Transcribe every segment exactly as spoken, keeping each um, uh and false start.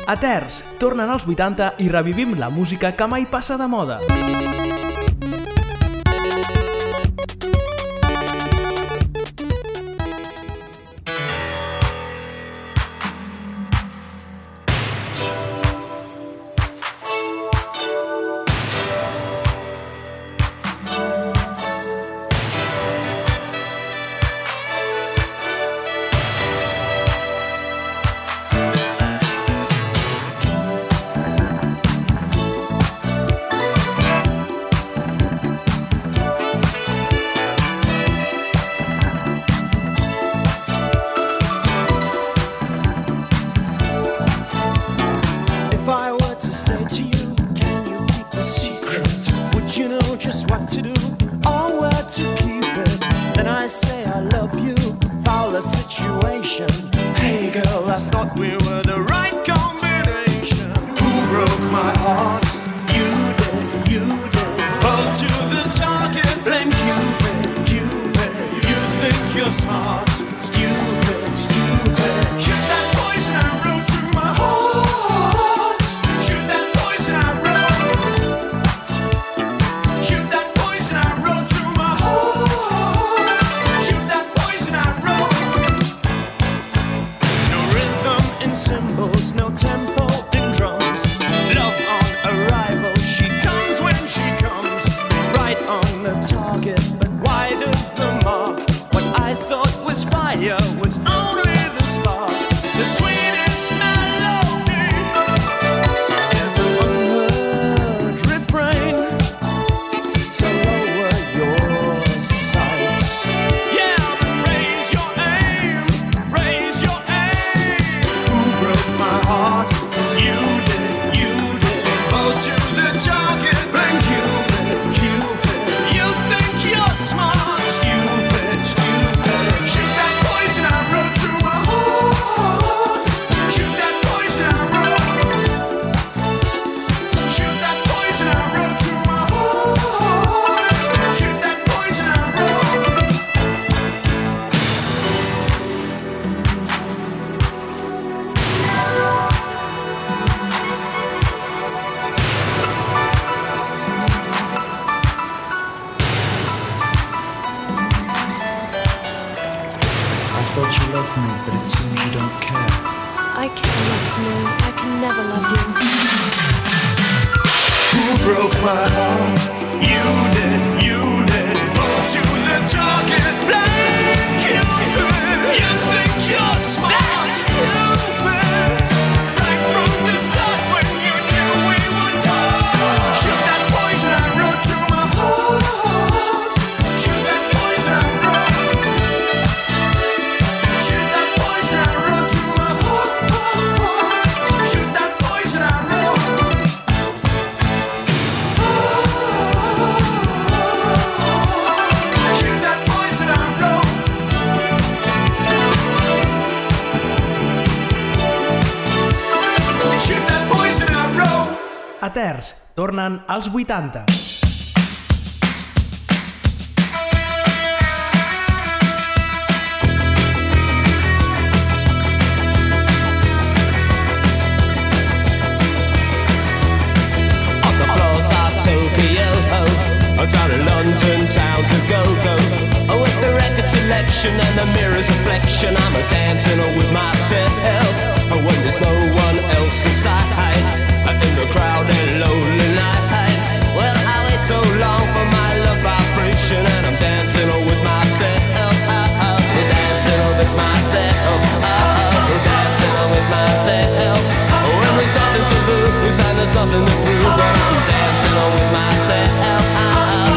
A Terç, tornen als vuitanta i revivim la música que mai passa de moda. A Terç, tornen als vuitanta. Down in London town to go-go, oh, with the record selection and the mirror's reflection, I'm a dancing with myself, oh, when there's no one else inside, in the crowded lonely night. Well, I wait so long for my love vibration, and I'm dancing with myself, oh, oh, dancing with myself, oh, dancing with myself, oh, when there's nothing to lose and there's nothing to prove, but I'm dancing with myself, oh.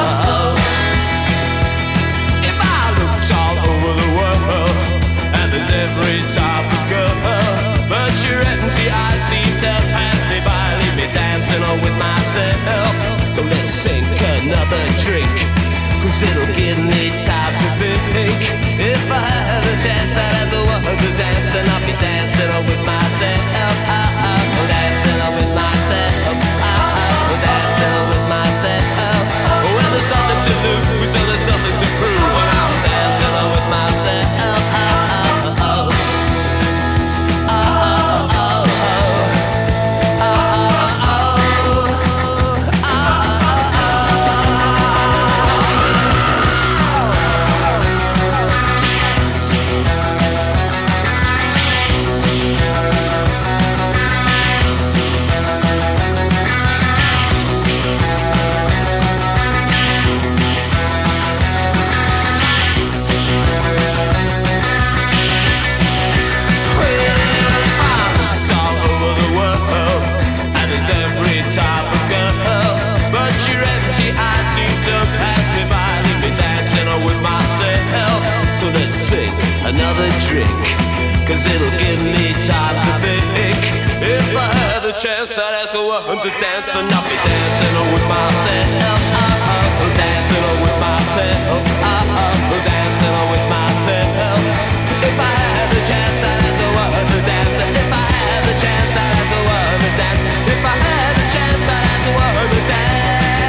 There's every type of girl, but your empty eyes seem to pass me by, leave me dancing on with myself. So let's sink another drink, cause it'll give me time to think. If I had a chance, I'd ask a woman to dance, and I'll be dancing on with myself. Oh, oh, dancing on with myself. Oh, oh, dancing on with myself. Well, there's nothing to lose, so there's nothing to prove, and I'm dancing on with myself. Oh, oh, oh. cause it'll give me time to think. If I had the chance, I'd ask a woman to dance, and I'll be dancing with myself. Oh, dancing with myself. Oh, dancing with myself. If I had the chance, I'd ask a woman to dance. If I had the chance, I'd ask a woman to dance. If I had the chance, I'd ask a woman to dance.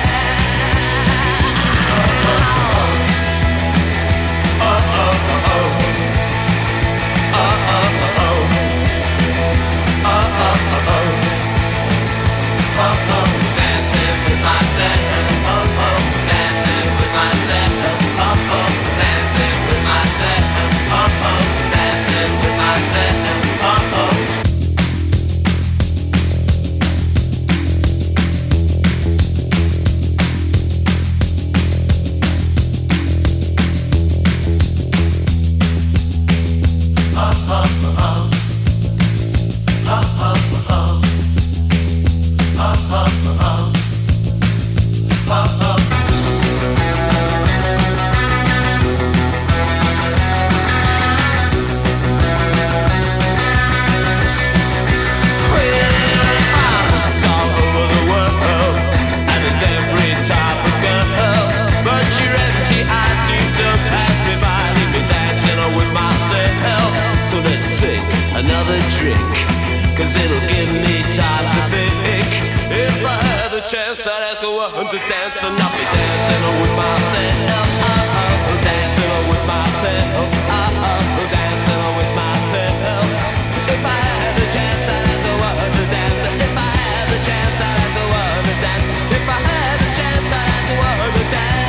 Another drink, cause it'll give me time to think. If I had the chance, I'd ask a woman to dance, and I'll be dancing with myself. Oh, dancing with myself. Oh, dancing with myself. If I had the chance, I'd ask a woman to dance. If I had the chance, I'd ask a woman to dance. If I had the chance, I'd ask a woman to dance.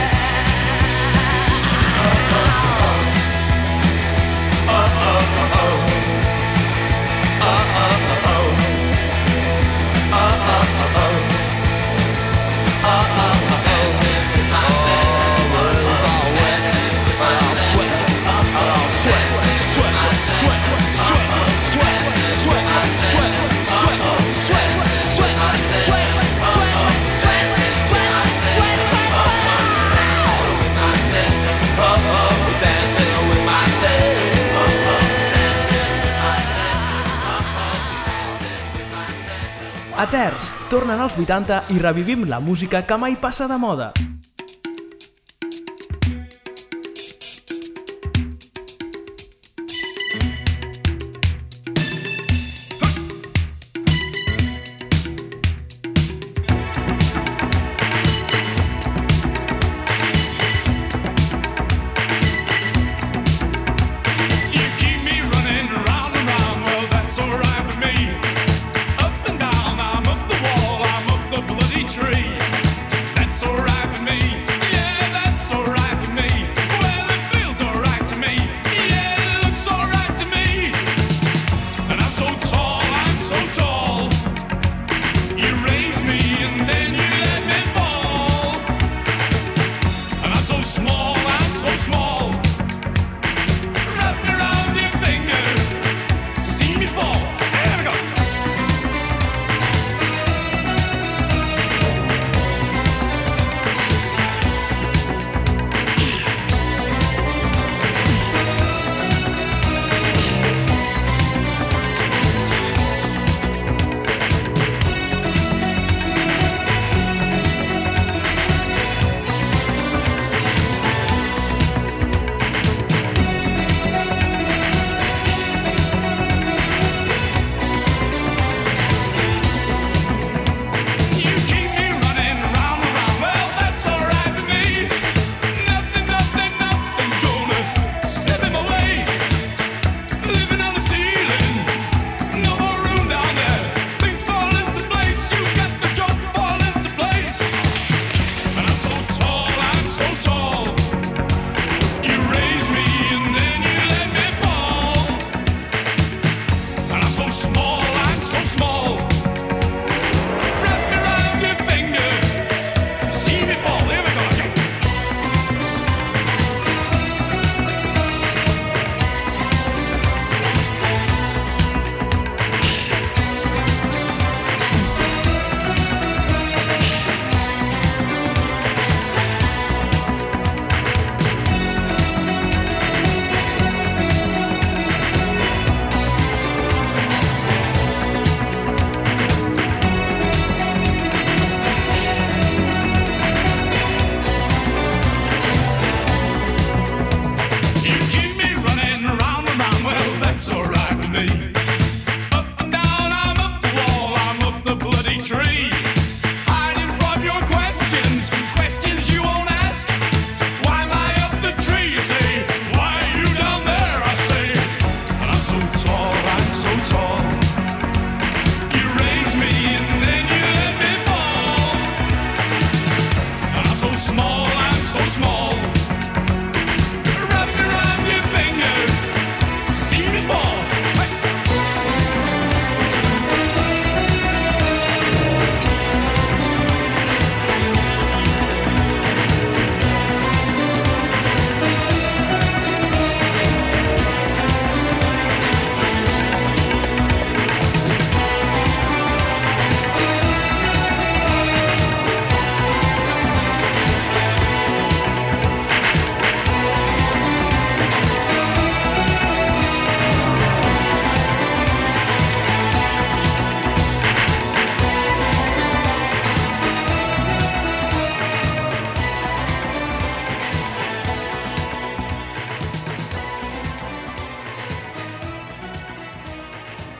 Oh, oh, oh, oh. A Terç, tornen als vuitanta i revivim la música que mai passa de moda. Tree. That's alright with me.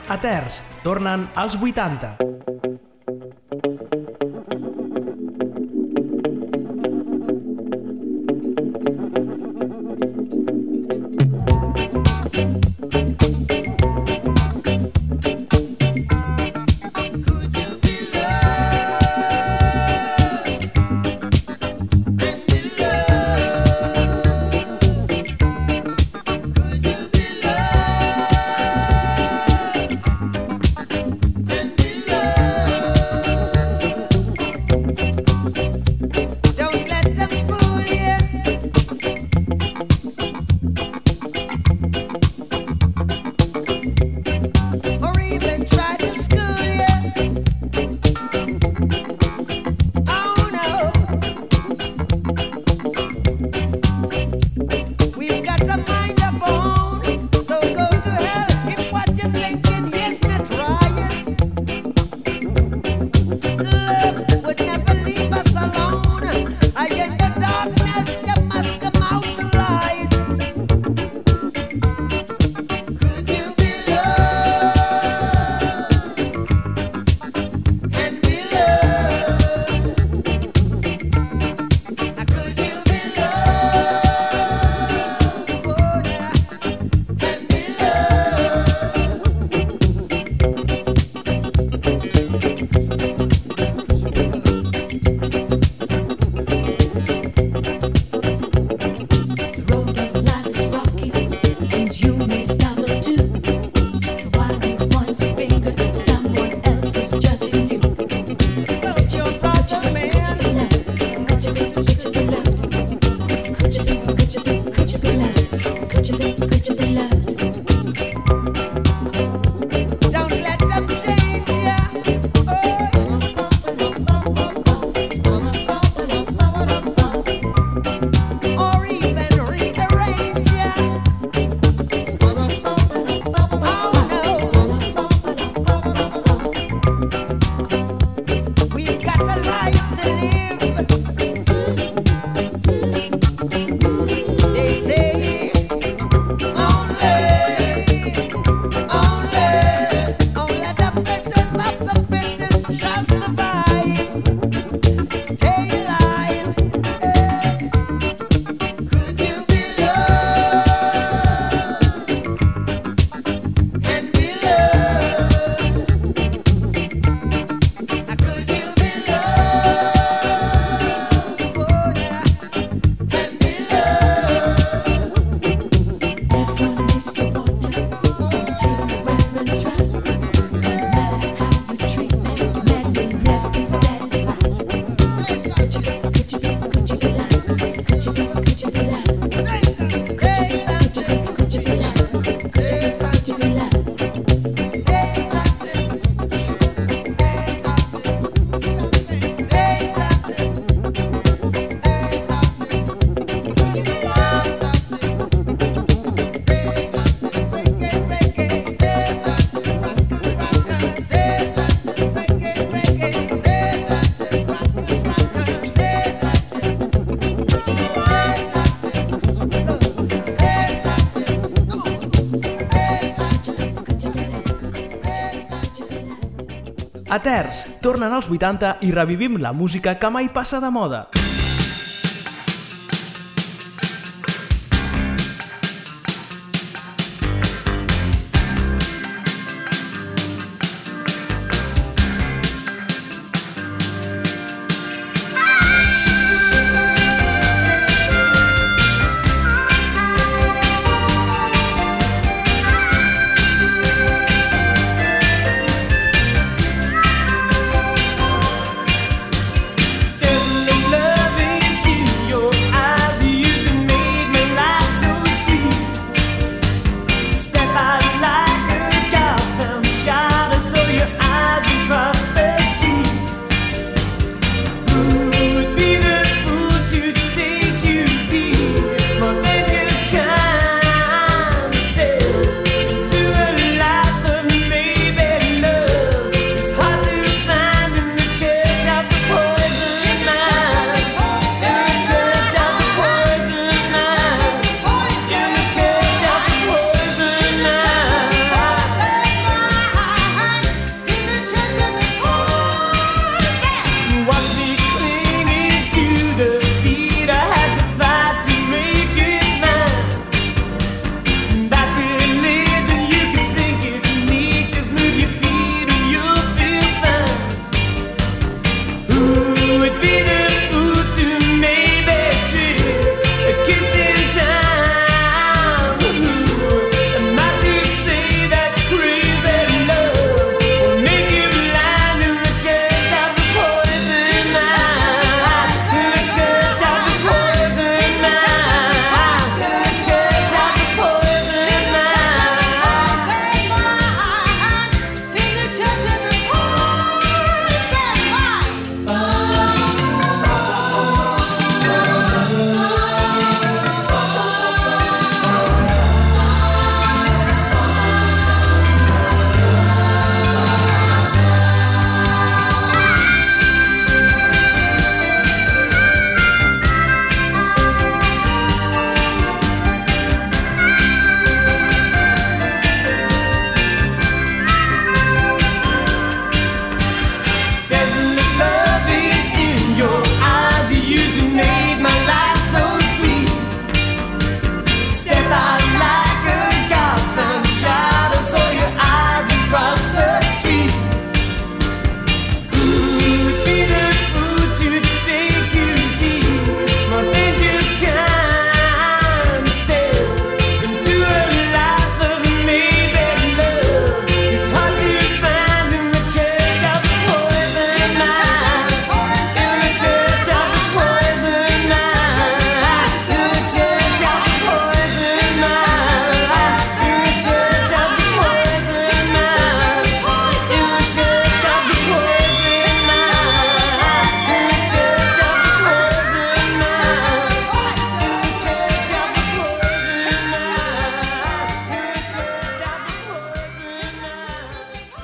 A Terç, tornen als vuitanta. A Terç, tornen als vuitanta i revivim la música que mai passa de moda. Love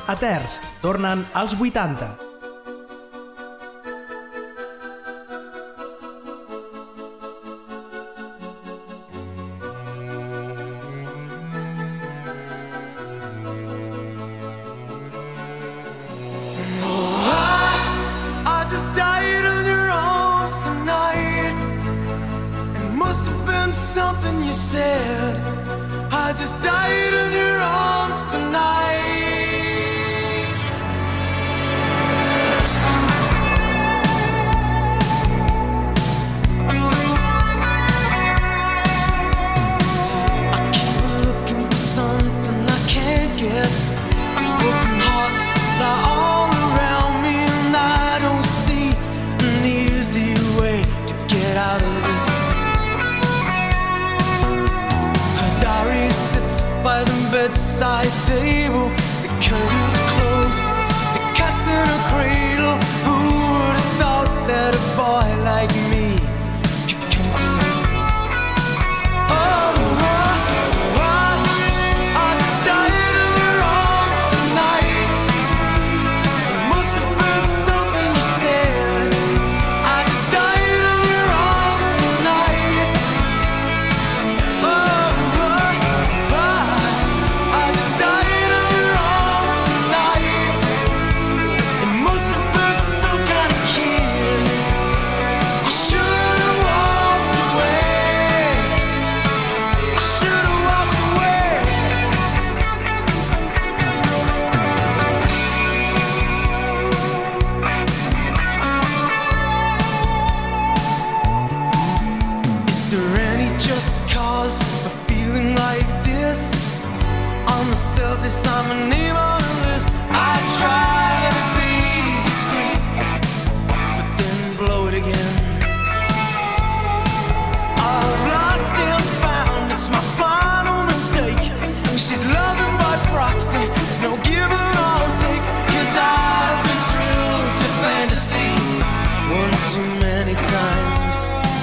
A Terç, tornen als vuitanta. Something you said, I just died in your arms tonight. I keep looking for something I can't get. Broken hearts lie all around me, and I don't see an easy way to get out of this. By the bedside table, the curtains closed, the cat's in a cradle. Who would have thought that a boy like me could come to this? Oh, I, I, I just died in your arms tonight. It must have been something you said. I just died in your arms tonight. Oh, I'm a name on the list. I try to be discreet, but then blow it again. I've lost and found, it's my final mistake. She's loving by proxy, no give and I'll take. Cause I've been thrilled to fantasy one too many times.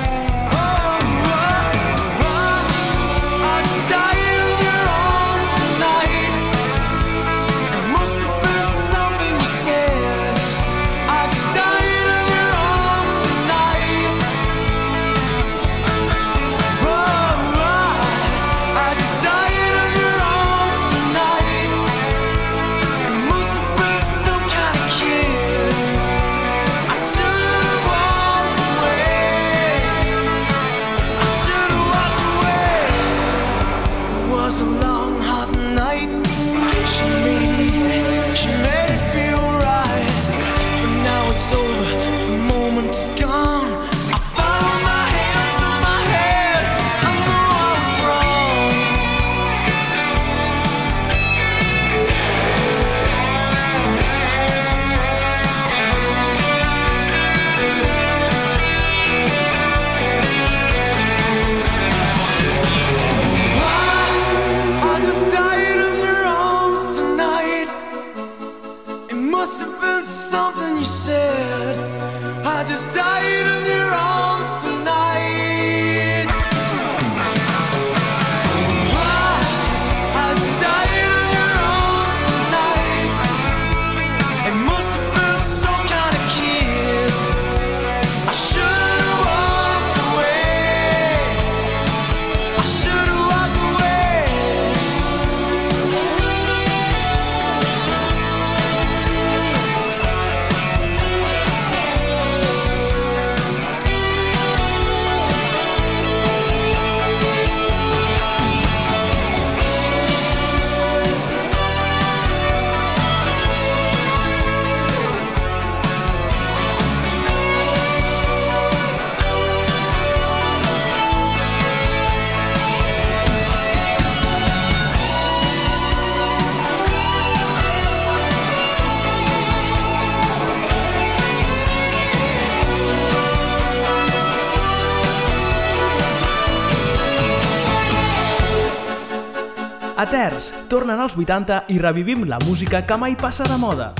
A Terç, tornen als vuitanta i revivim la música que mai passa de moda.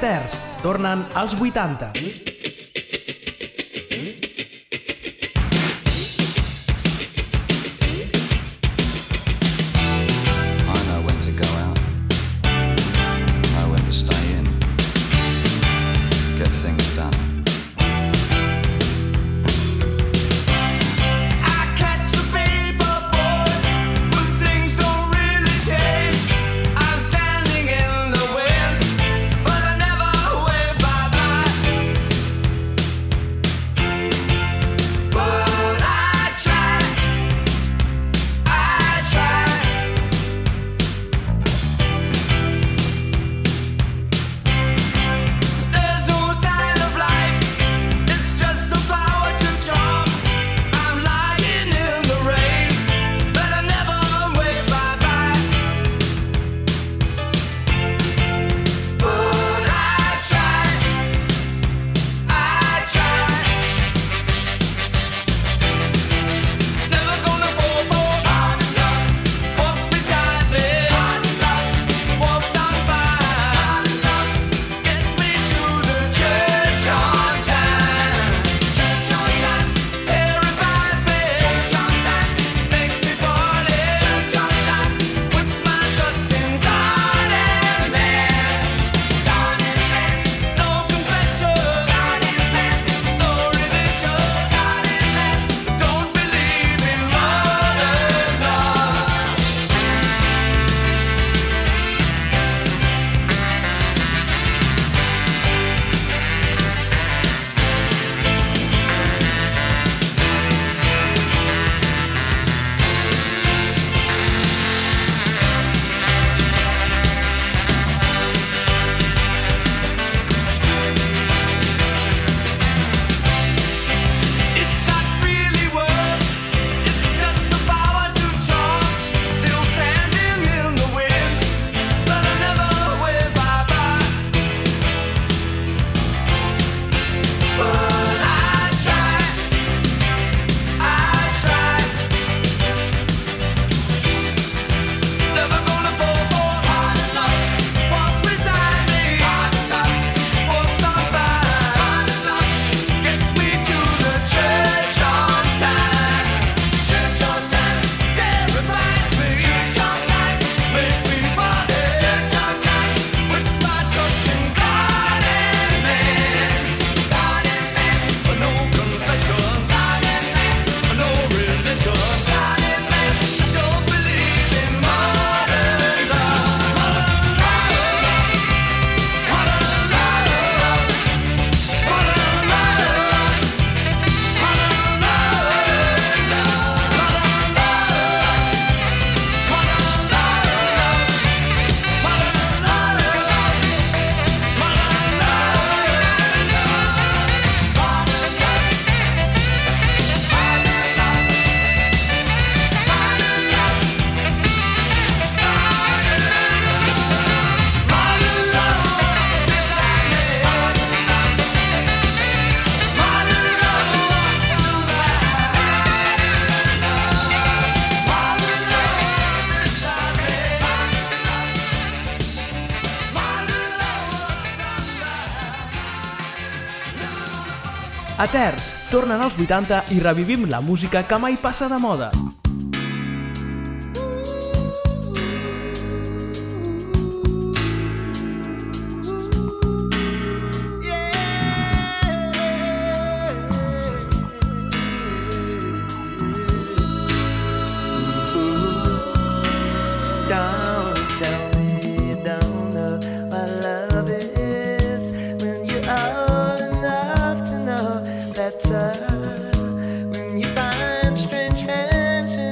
Terç, tornen als vuitanta. A Terç, tornen als vuitanta i revivim la música que mai passa de moda. When you find strange hands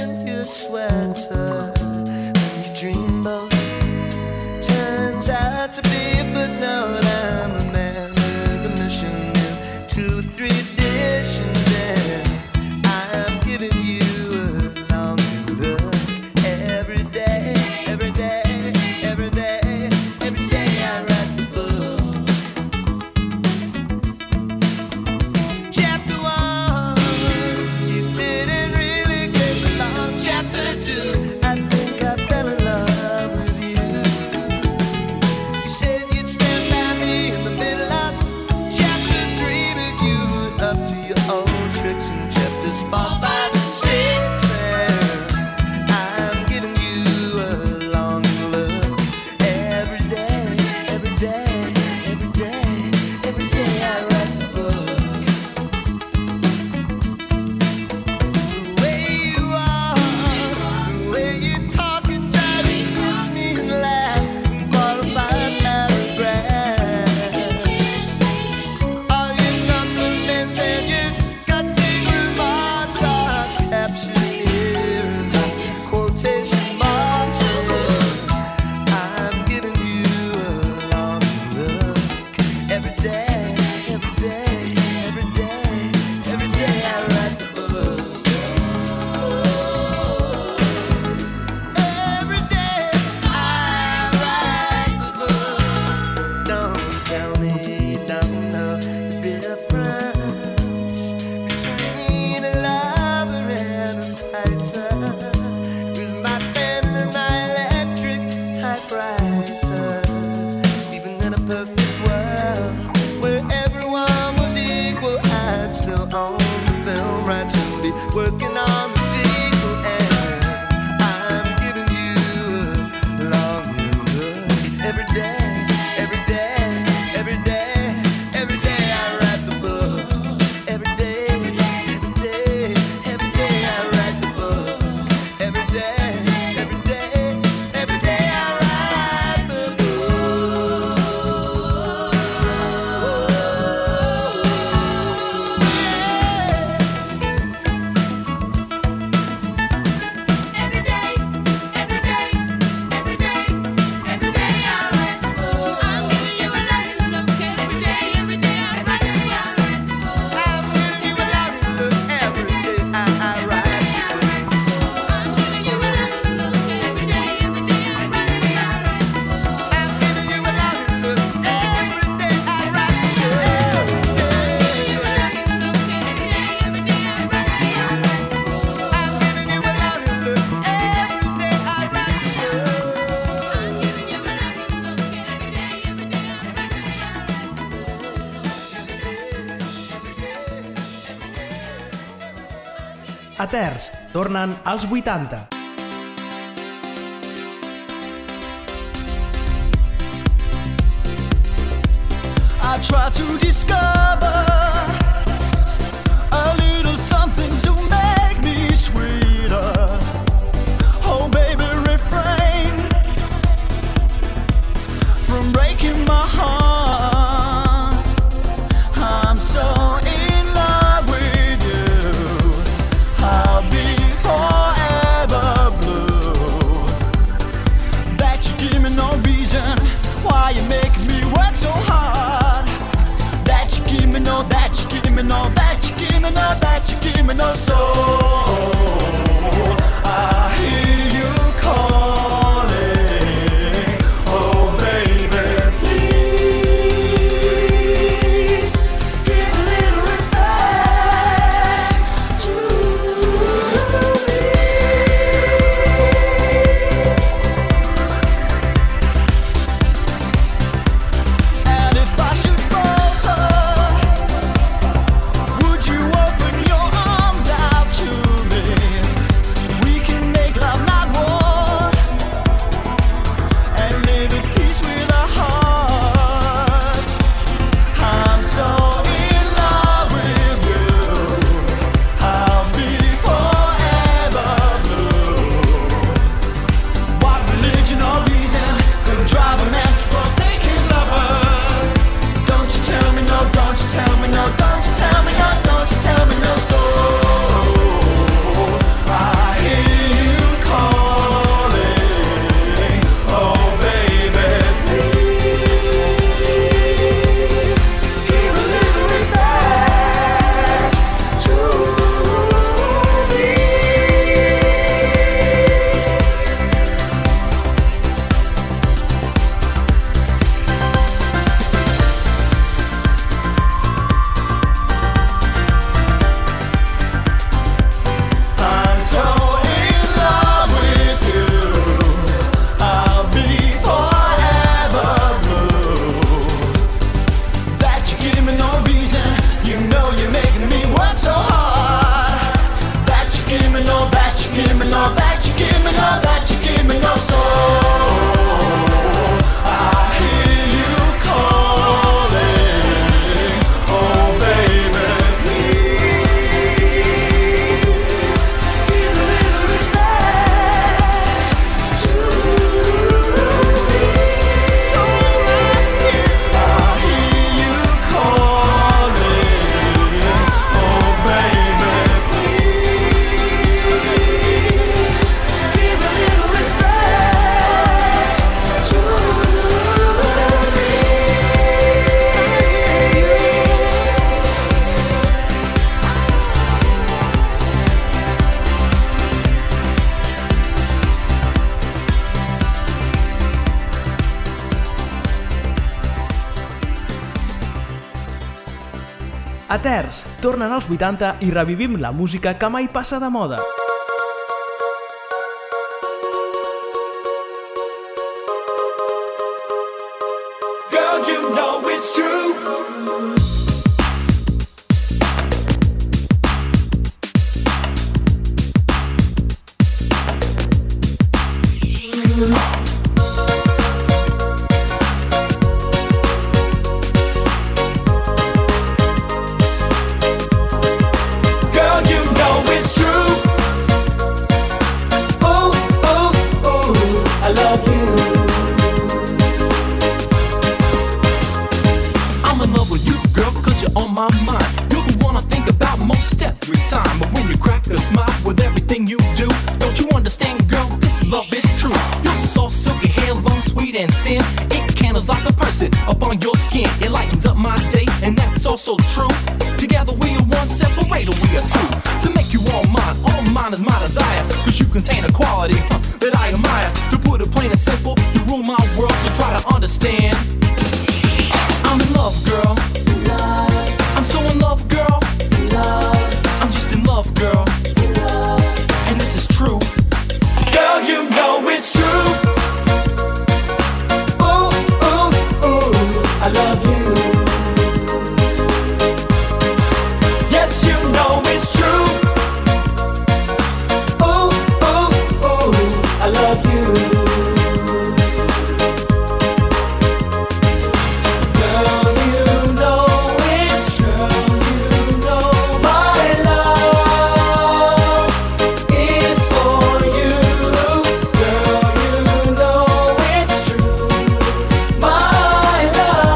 working on the sequel, and I'm giving you a longing look. Every day, every day, every day, every day I write the book. Every day, every day, every day I write the book. Every day, every day, every day I write the book. Every day, every day, every day, every day I write the book. I'm giving you a loving look every day, every day I write the book. I'm giving you a loving look every day I, I write the book. I'm giving you a loving look every day, every day I write the book. I'm giving you a loving look every day I write the book. You a loving look every day, every day I write the book. I'm giving you a loving look every day I write the book. I'm giving you a loving look every day, every day I write the A terç, tornen als vuitanta. I try to discover a little something to make me sweeter. Oh, baby, refrain from breaking my heart. I'm so in love with you. I'll be forever blue. That you give me no reason why you make me work so hard. That you give me no, that you give me no, that you give me no, that you give me no soul. I hear you calling. Oh, baby, please give a little respect to me. And if I should falter, would you open your arms out to me? We can make love, not war, and live at peace with our hearts. I'm so in love with you. I'll be forever blue. What religion or reason could drive a man to forsake his lover? Don't you tell me no, don't you tell me no, don't you tell me no, don't you tell me no soul. I hear you calling. Oh, baby, please give a little respect to me. I'm so in love with you. I'll be forever blue. That you give me no reason. You know you're making me work so hard. That you give me no, that you give me no, that you give me no, that you give me no soul. I hear you calling. Oh, baby, please give a little respect to me. I hear you calling. Oh, baby, please give a little respect to me. A terç, tornen als vuitanta i revivim la música que mai passa de moda. Girl, you know it's true. oh so true. Together we are one, separated we are two. To make you all mine, all mine is my desire. Cause you contain a quality huh, that I admire. To put it plain and simple, you rule my world, so try to understand. I'm in love, girl. I'm so in love, girl. I'm just in love, girl. And this is true. Girl, you know it's true. Ooh, ooh, ooh, I love you. Yes, you know it's true. Ooh, ooh, ooh, I love you. Girl, you know it's true. You know my love is for you. Girl, you know it's true. My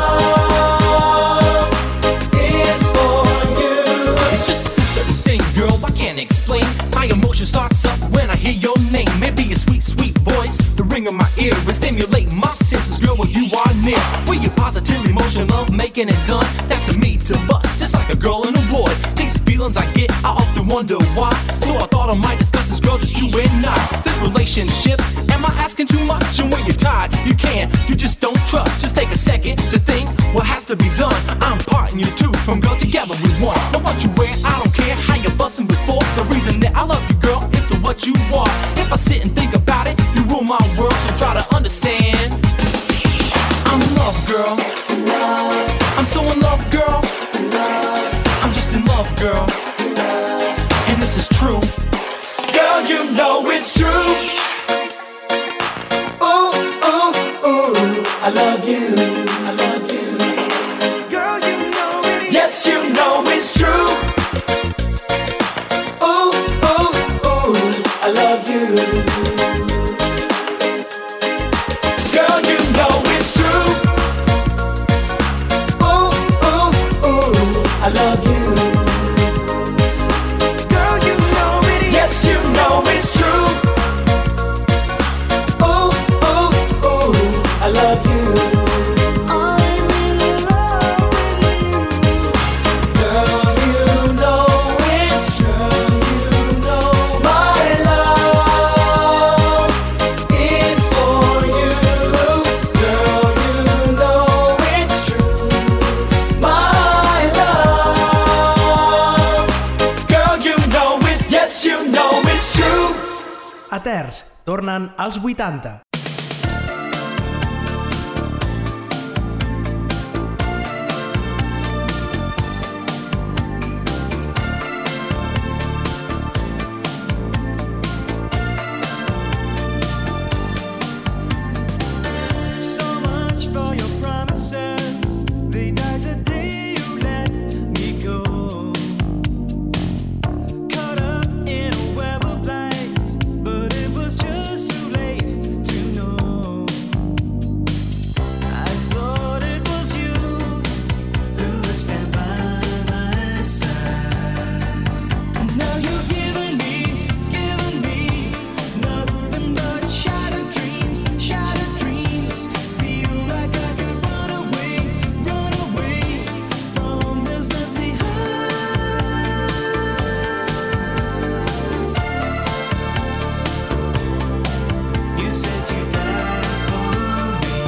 love is for you. It's just a certain thing, girl, I can't explain. My emotion starts up when I hear your name. Maybe a sweet, sweet voice, the ring of my ear will stimulate my senses, girl, when you are near. When you're positive, emotion, love, making it done. That's a me to bust, just like a girl and a boy. These feelings I get, I often wonder why. So I thought I might discuss this, girl, just you and I. This relationship, am I asking too much? And when you're tired, you can't, you just don't trust. Just take a second to think what has to be done. I'm parting you two from girl, together we one. Now what you wear, I don't care how you're busting before. The reason that I love you, girl, is to what you are. If I sit and think about it, you rule my world, so try to understand. I'm in love, girl. I'm so in love, girl. I'm just in love, girl. And this is true. Girl, you know it's true. Ooh, ooh, ooh, I love you. I love you. Girl, you know it is. Yes, you know it's true. Ooh, ooh, ooh, I love you. Girl, you know it's true. Ooh, ooh, ooh, I love you. Girl, you know it is. Yes, you know it's true. Ooh, ooh, ooh, I love you. I'm in love with you. Girl, you know it's true. You know my love is for you. Girl, you know it's true. My love. Girl, you know it. Yes, you know it's true. A terç, tornen als vuitanta. So much for your promises. They died the day you let me go. Caught up in a web of lights, but it was just too late to know. I thought it was you who would stand by my side. Now you've given me, given me nothing but shattered dreams, shattered dreams. Feel like I could run away, run away from this empty heart. You said you'd die for me.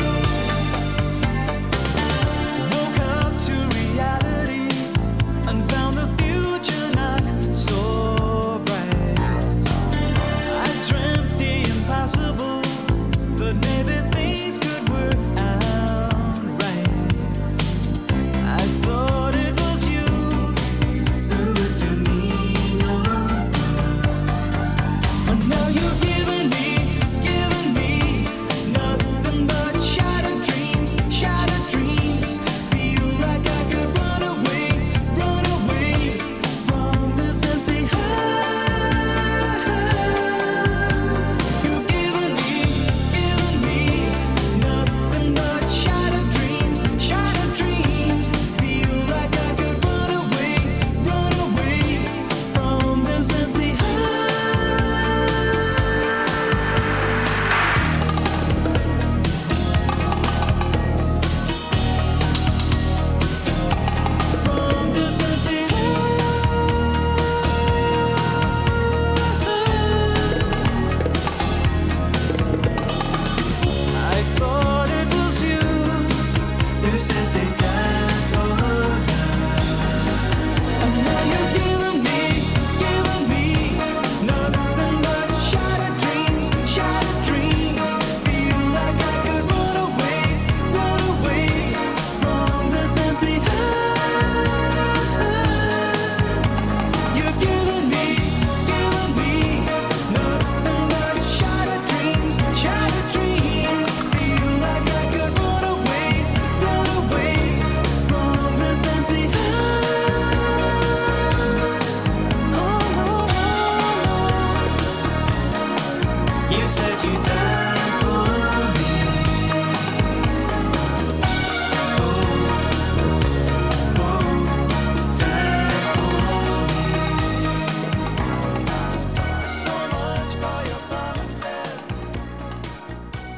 Woke up to reality and found the future not so bright. I dreamt the impossible, but maybe things could work out right. I thought it was you who would do me no wrong. And now you've given me, given me nothing but shattered dreams, shattered dreams. Feel like I could run away, run away from this empty heart. You've given me, given me nothing but shattered dreams, shattered dreams. Feel like I could run away, run away from this empty heart.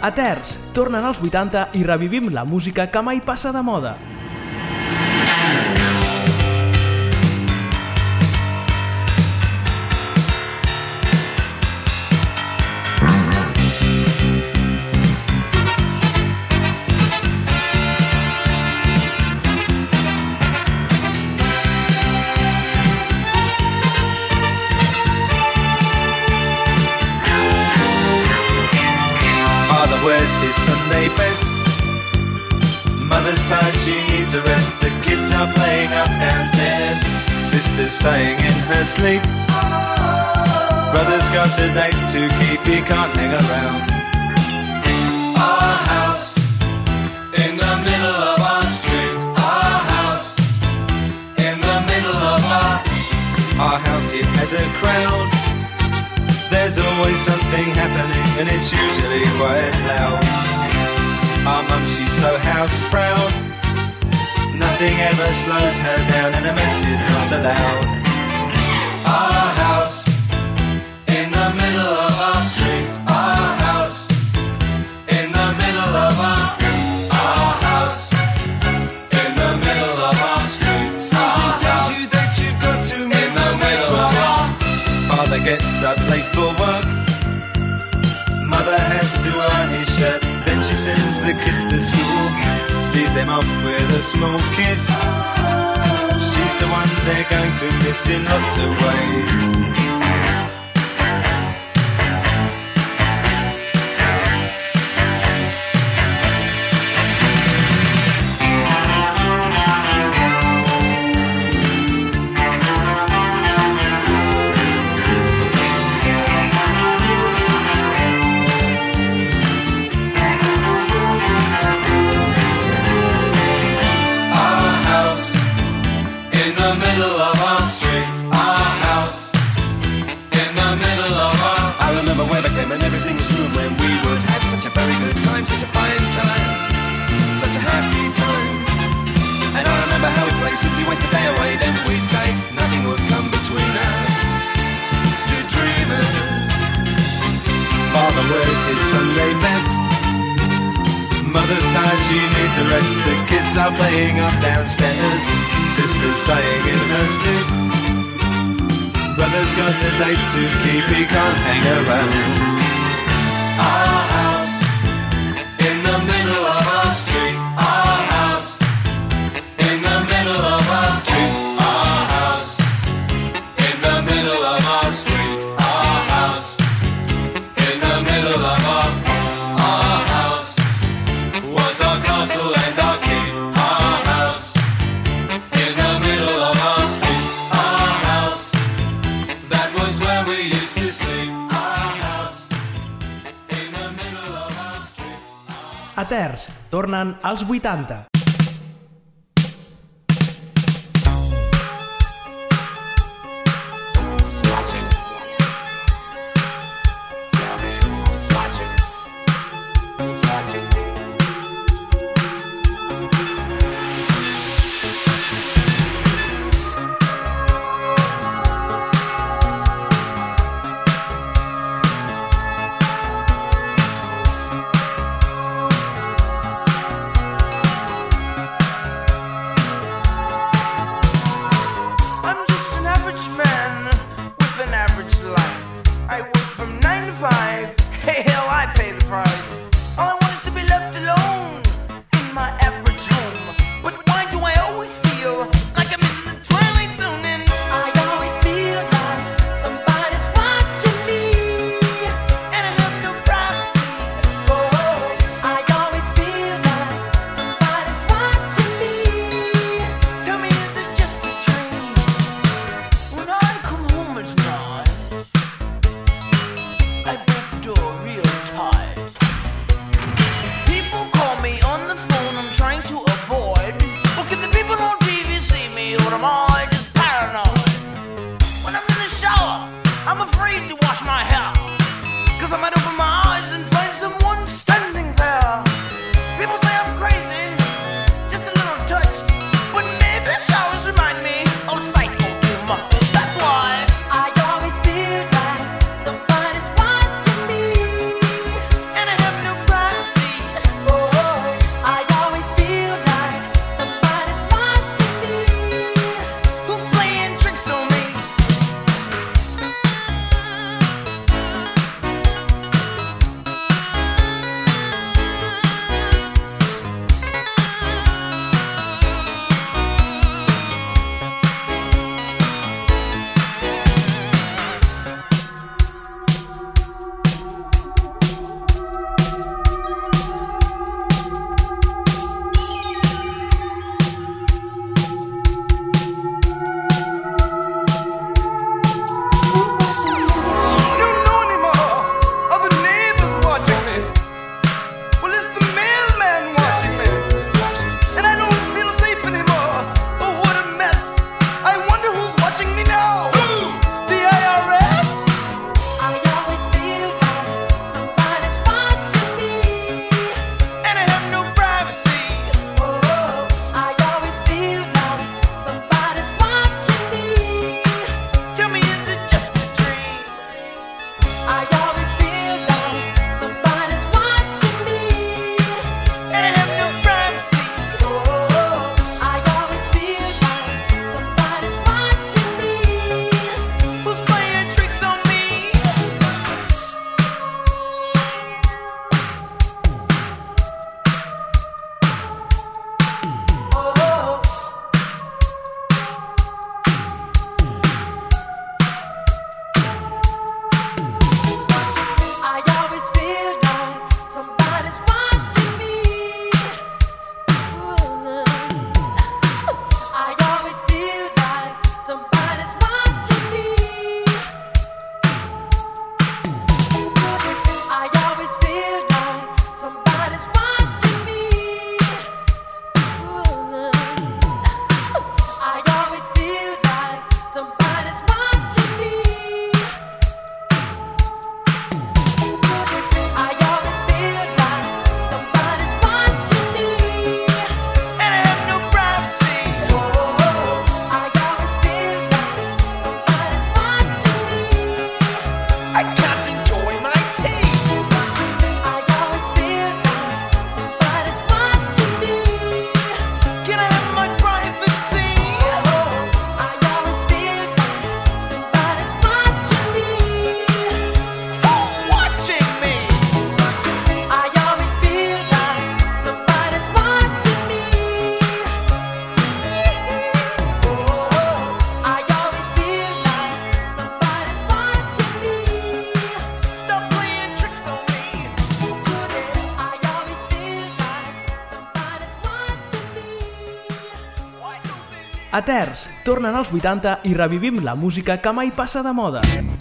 A Terç, tornen als vuitanta i revivim la música que mai passa de moda. Wears his Sunday best. Mother's tired, she needs a rest. The kids are playing up downstairs. Sister's saying in her sleep, brother's got a date to keep, he can't hang around. Our house in the middle of our street. Our house in the middle of our Our house, it has a crowd. There's always something happening and it's usually quite loud. Our mum, she's so house proud. Nothing ever slows her down and a mess is not allowed. Our house in the middle of our street. Our house in the middle of our Our house in the middle of our street. Something tells you that you've got to move in the middle of our Father gets up late for work. Mother has to iron his shirt. Then she sends the kids to school, sees them off with a small kiss. She's the one they're going to miss in lots of ways. And everything was room when we would have such a very good time, such a fine time, such a happy time. And I remember how we'd play, simply waste the day away. Then we'd say nothing would come between us, two dreamers. Father wears his Sunday best. Mother's tired, she needs a rest. The kids are playing up downstairs. Sister's saying in her sleep, brother's got a date to keep, he can't hang around. Our house in the middle of our street. Our house in the middle of our street. Our house in the middle of our street. Our house in the middle of our Our house was our castle and our keep. Our house in the middle of our street. Our house, that was where we used to sleep. Our house in the middle of our street. A Terç, tornen als vuitanta. I always feel like somebody's watching me, and I have no privacy. Oh, I always feel like somebody's watching me. Who's playing tricks on me? Oh. I always feel like somebody's watching me. I always feel like somebody's watching me. I always feel like somebody's watching me. I always feel like somebody's watching me. I always feel like somebody's watching me, and I have no privacy. Oh, I always feel like somebody's watching me. I can't enjoy my tea. I always feel like somebody's watching me. Can I have my privacy? Oh, I always feel like somebody's watching me. Who's watching me? I always feel like somebody's watching me. Oh, I always feel like somebody's watching me. Stop playing tricks on me. I always feel like somebody's watching me. Why don't they? A Terç, tornen als vuitanta i revivim la música que mai passa de moda.